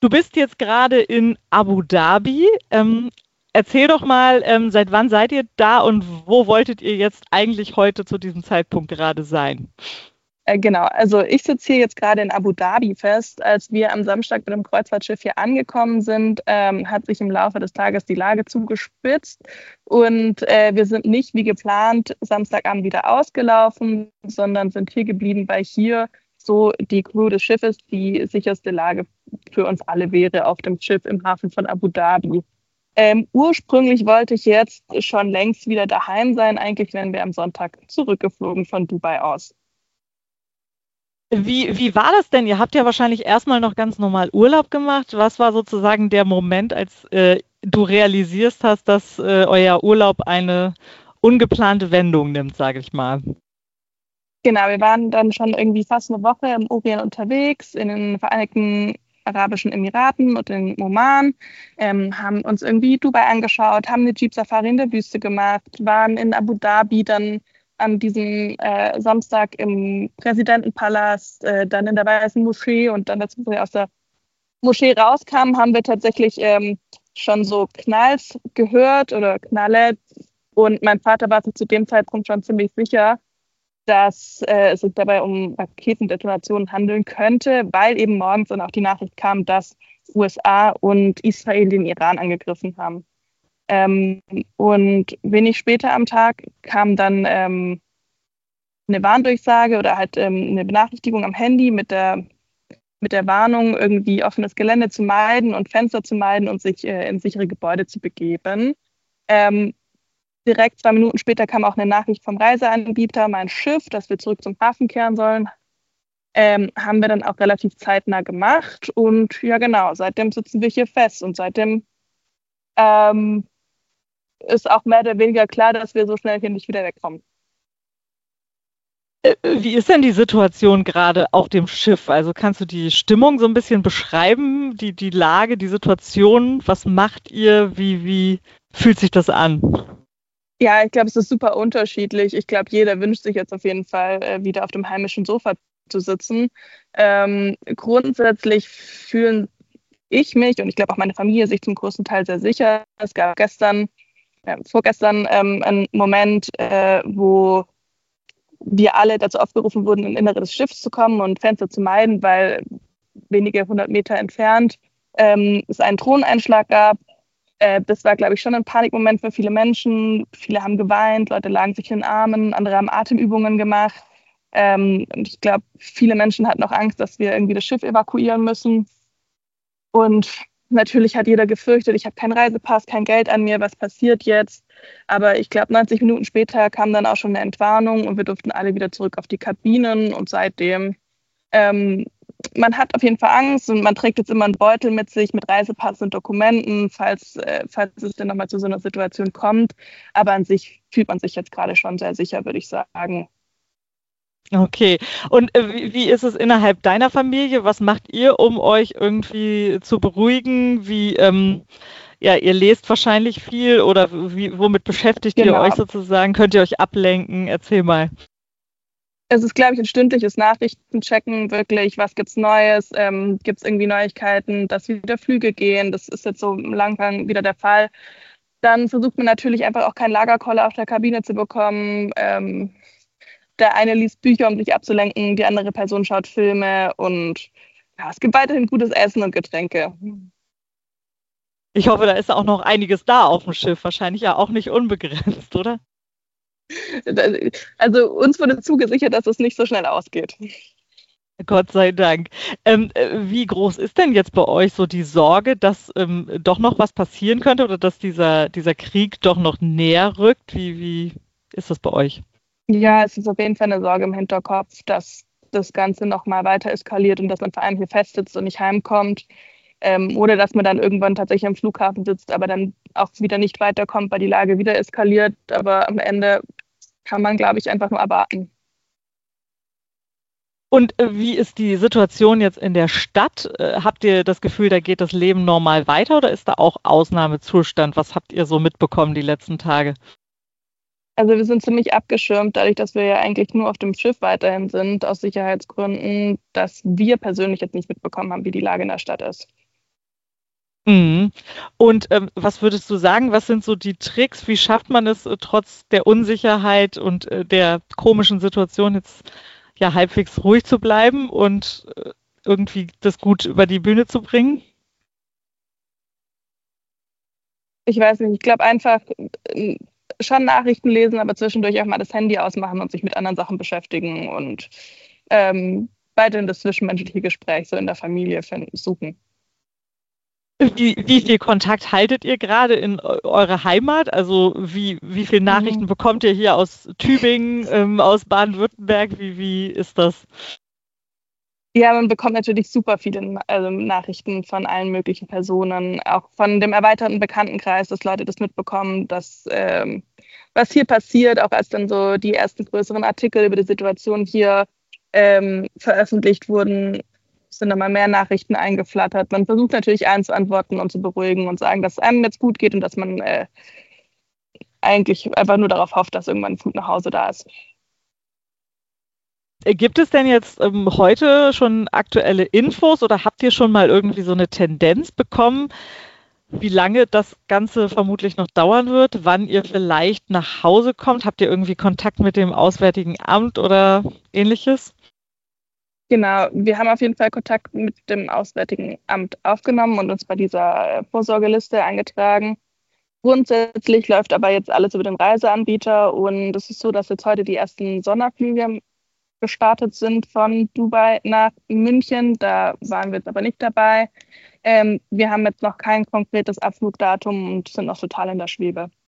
Du bist jetzt gerade in Abu Dhabi. Erzähl doch mal, seit wann seid ihr da und wo wolltet ihr jetzt eigentlich heute zu diesem Zeitpunkt gerade sein? Genau, also ich sitze hier jetzt gerade in Abu Dhabi fest. Als wir am Samstag mit dem Kreuzfahrtschiff hier angekommen sind, hat sich im Laufe des Tages die Lage zugespitzt und wir sind nicht wie geplant Samstagabend wieder ausgelaufen, sondern sind hier geblieben, weil hier so die Crew des Schiffes die sicherste Lage für uns alle wäre auf dem Schiff im Hafen von Abu Dhabi. Ursprünglich wollte ich jetzt schon längst wieder daheim sein. Eigentlich wären wir am Sonntag zurückgeflogen von Dubai aus. Wie war das denn? Ihr habt ja wahrscheinlich erstmal noch ganz normal Urlaub gemacht. Was war sozusagen der Moment, als du realisierst hast, dass euer Urlaub eine ungeplante Wendung nimmt, sage ich mal? Genau, wir waren dann schon irgendwie fast eine Woche im Orient unterwegs, in den Vereinigten Arabischen Emiraten und in Oman, haben uns irgendwie Dubai angeschaut, haben eine Jeep-Safari in der Wüste gemacht, waren in Abu Dhabi dann an diesem Samstag im Präsidentenpalast, dann in der Weißen Moschee und dann, als wir aus der Moschee rauskamen, haben wir tatsächlich schon so Knalls gehört oder Knalle und mein Vater war sich zu dem Zeitpunkt schon ziemlich sicher, dass es sich dabei um Raketendetonationen handeln könnte, weil eben morgens dann auch die Nachricht kam, dass USA und Israel den Iran angegriffen haben. Und wenig später am Tag kam dann eine Warndurchsage oder halt eine Benachrichtigung am Handy mit der Warnung, irgendwie offenes Gelände zu meiden und Fenster zu meiden und sich in sichere Gebäude zu begeben. Ähm, Direkt 2 Minuten später kam auch eine Nachricht vom Reiseanbieter, mein Schiff, dass wir zurück zum Hafen kehren sollen. Haben wir dann auch relativ zeitnah gemacht. Und ja, genau, seitdem sitzen wir hier fest. Und seitdem ähm, ist auch mehr oder weniger klar, dass wir so schnell hier nicht wieder wegkommen. Wie ist denn die Situation gerade auf dem Schiff? Also kannst du die Stimmung so ein bisschen beschreiben, die Lage, die Situation? Was macht ihr? Wie fühlt sich das an? Ja, ich glaube, es ist super unterschiedlich. Ich glaube, jeder wünscht sich jetzt auf jeden Fall, wieder auf dem heimischen Sofa zu sitzen. Grundsätzlich fühlen ich mich und ich glaube auch meine Familie sich zum größten Teil sehr sicher. Es gab vorgestern einen Moment, wo wir alle dazu aufgerufen wurden, in Innere des Schiffs zu kommen und Fenster zu meiden, weil wenige 100 Meter entfernt es einen Drohneneinschlag gab. Das war, glaube ich, schon ein Panikmoment für viele Menschen. Viele haben geweint, Leute lagen sich in den Armen, andere haben Atemübungen gemacht. Und ich glaube, viele Menschen hatten auch Angst, dass wir irgendwie das Schiff evakuieren müssen. Und natürlich hat jeder gefürchtet, ich habe keinen Reisepass, kein Geld an mir, was passiert jetzt? Aber ich glaube, 90 Minuten später kam dann auch schon eine Entwarnung und wir durften alle wieder zurück auf die Kabinen. Und seitdem, man hat auf jeden Fall Angst und man trägt jetzt immer einen Beutel mit sich mit Reisepass und Dokumenten, falls es denn nochmal zu so einer Situation kommt. Aber an sich fühlt man sich jetzt gerade schon sehr sicher, würde ich sagen. Okay. Und wie ist es innerhalb deiner Familie? Was macht ihr, um euch irgendwie zu beruhigen? Ja, ihr lest wahrscheinlich viel oder womit beschäftigt ihr euch Genau. sozusagen? Könnt ihr euch ablenken? Erzähl mal. Es ist, glaube ich, ein stündliches Nachrichtenchecken, wirklich, was gibt's Neues, gibt es irgendwie Neuigkeiten, dass wieder Flüge gehen, das ist jetzt so im Langgang wieder der Fall. Dann versucht man natürlich einfach auch keinen Lagerkoller auf der Kabine zu bekommen. Der eine liest Bücher, um sich abzulenken, die andere Person schaut Filme und ja, es gibt weiterhin gutes Essen und Getränke. Ich hoffe, da ist auch noch einiges da auf dem Schiff. Wahrscheinlich ja auch nicht unbegrenzt, oder? Also uns wurde zugesichert, dass es nicht so schnell ausgeht. Gott sei Dank. Wie groß ist denn jetzt bei euch so die Sorge, dass doch noch was passieren könnte oder dass dieser Krieg doch noch näher rückt? Wie ist das bei euch? Ja, es ist auf jeden Fall eine Sorge im Hinterkopf, dass das Ganze nochmal weiter eskaliert und dass man vor allem hier festsitzt und nicht heimkommt. Oder dass man dann irgendwann tatsächlich am Flughafen sitzt, aber dann auch wieder nicht weiterkommt, weil die Lage wieder eskaliert. Aber am Ende kann man, glaube ich, einfach nur erwarten. Und wie ist die Situation jetzt in der Stadt? Habt ihr das Gefühl, da geht das Leben normal weiter oder ist da auch Ausnahmezustand? Was habt ihr so mitbekommen die letzten Tage? Also wir sind ziemlich abgeschirmt, dadurch, dass wir ja eigentlich nur auf dem Schiff weiterhin sind, aus Sicherheitsgründen, dass wir persönlich jetzt nicht mitbekommen haben, wie die Lage in der Stadt ist. Mhm. Und was würdest du sagen, was sind so die Tricks? Wie schafft man es trotz der Unsicherheit und der komischen Situation jetzt ja halbwegs ruhig zu bleiben und irgendwie das gut über die Bühne zu bringen? Ich weiß nicht, ich glaube einfach schon Nachrichten lesen, aber zwischendurch auch mal das Handy ausmachen und sich mit anderen Sachen beschäftigen und weiterhin das zwischenmenschliche Gespräch so in der Familie suchen. Wie viel Kontakt haltet ihr gerade in eure Heimat? Also wie viele Mhm. Nachrichten bekommt ihr hier aus Tübingen, aus Baden-Württemberg? Wie ist das? Ja, man bekommt natürlich super viele Nachrichten von allen möglichen Personen, auch von dem erweiterten Bekanntenkreis, dass Leute das mitbekommen, dass was hier passiert, auch als dann so die ersten größeren Artikel über die Situation hier veröffentlicht wurden, sind nochmal mehr Nachrichten eingeflattert. Man versucht natürlich allen zu antworten und zu beruhigen und sagen, dass es einem jetzt gut geht und dass man eigentlich einfach nur darauf hofft, dass irgendwann ein Flug nach Hause da ist. Gibt es denn jetzt heute schon aktuelle Infos oder habt ihr schon mal irgendwie so eine Tendenz bekommen, wie lange das Ganze vermutlich noch dauern wird, wann ihr vielleicht nach Hause kommt? Habt ihr irgendwie Kontakt mit dem Auswärtigen Amt oder ähnliches? Genau, wir haben auf jeden Fall Kontakt mit dem Auswärtigen Amt aufgenommen und uns bei dieser Vorsorgeliste eingetragen. Grundsätzlich läuft aber jetzt alles über den Reiseanbieter und es ist so, dass jetzt heute die ersten Sonderflüge gestartet sind von Dubai nach München. Da waren wir jetzt aber nicht dabei. Wir haben jetzt noch kein konkretes Abflugdatum und sind noch total in der Schwebe.